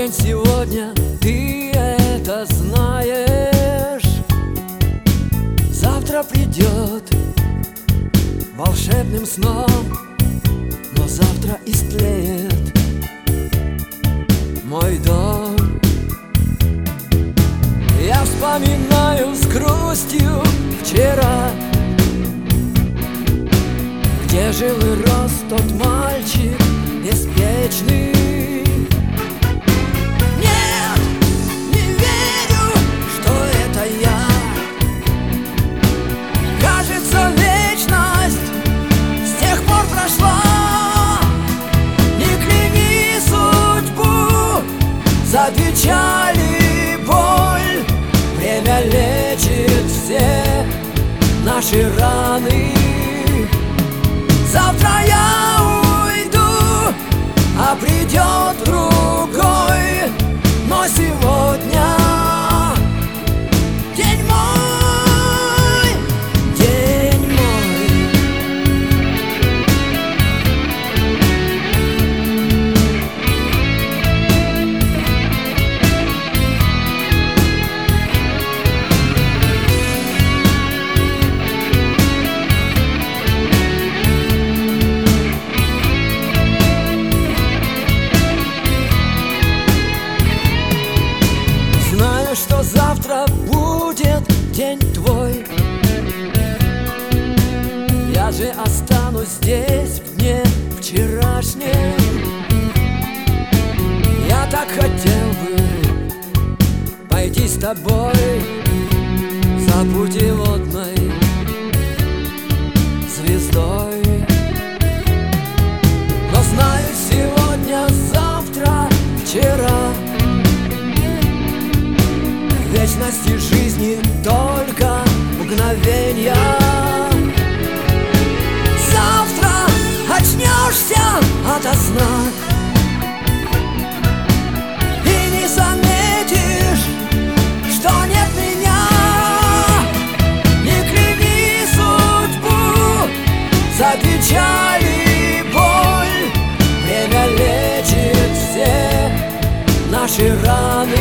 день сегодня, ты это знаешь. Завтра придет волшебным сном, но завтра истлеет мой дом. Я вспоминаю с грустью вчера, где жил и рос тот мальчик беспечный. Нет, не верю, что это я. Кажется, вечность с тех пор прошла. Не кляни судьбу за печаль и боль. Время лечит все наши раны. Завтра я уйду, а придет другой. Но сегодня день мой, день мой. Что завтра будет день твой. Я же останусь здесь в дне вчерашнем. Я так хотел бы пойти с тобой за путеводной звездой. Но знаю, сегодня, завтра, вчера вечности жизни только мгновенья. Завтра очнешься ото сна и не заметишь, что нет меня. Не кляни судьбу за печаль и боль. Время лечит все наши раны.